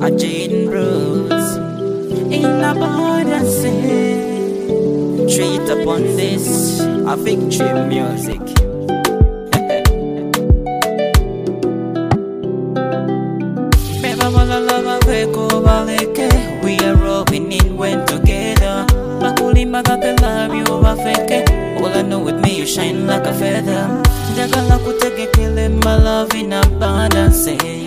a Jaden Rose in abundance. Treat upon this a victory music. We are rolling in when together. Makulima got the love you overfake. All I know with me you shine like a feather. Jagala kutege kile my love in abundance.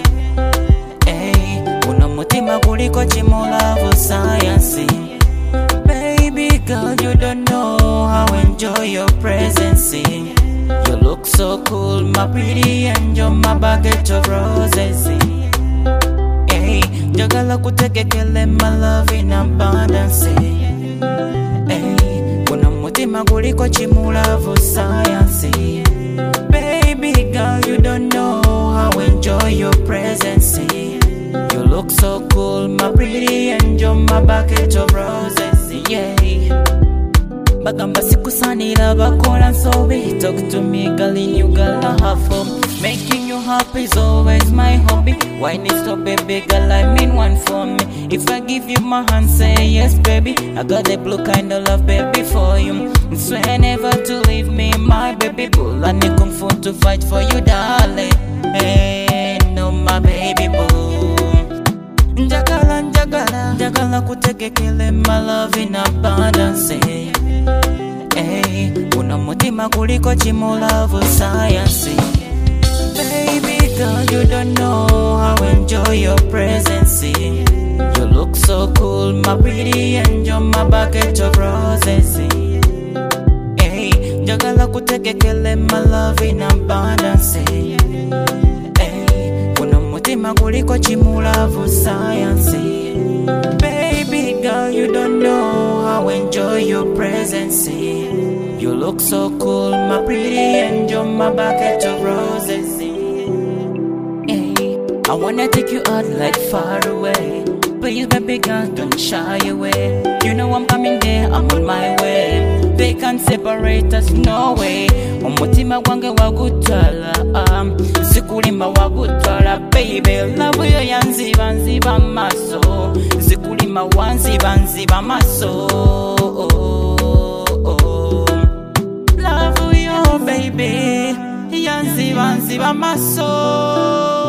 Hey, unamutima kuliko chimula of science. Baby girl, you don't know how I enjoy your presence. You look so cool, my pretty angel, my bucket of roses. Jagala kutege kile my love in abundance. Kuna mutima kuliko chimula of science. Baby girl, you don't know how I enjoy your presence. You look so cool, my pretty angel, my bucket of roses. Yeah. Bagamba sikusanira bakola nsobi. Talk to me girl, in you girl I have fun. Making you happy is always my hobby. Why need to baby girl, I mean one for me. If I give you my hand, say yes baby. I got the blue kind of love baby for you. Swear never to leave me my baby boo. I need kung fu to fight for you darling. Hey, no my baby boo. Jagala, jagala, jagala kutege kile my love in abundance. Hey, unamutima kuliko chimula of science. Baby girl, you don't know how I enjoy your presence. You look so cool, my pretty angel, my bucket of roses. Hey, jagala kutege kile my love in abundance. Hey, unamutima kuliko chimula of science. Baby girl, you don't know how I enjoy your presence. You look so cool, my pretty angel, my bucket of roses. Hey, I wanna take you out like far away. Please baby girl, don't shy away. You know I'm coming there, I'm on my way. They can't separate us, no way. Umutima gwange wagutwala, sikulima wagutwala, baby. Love yo yanziba nziba maso. Sikulima wanziba nziba maso. Love yo baby, yanziba nziba maso.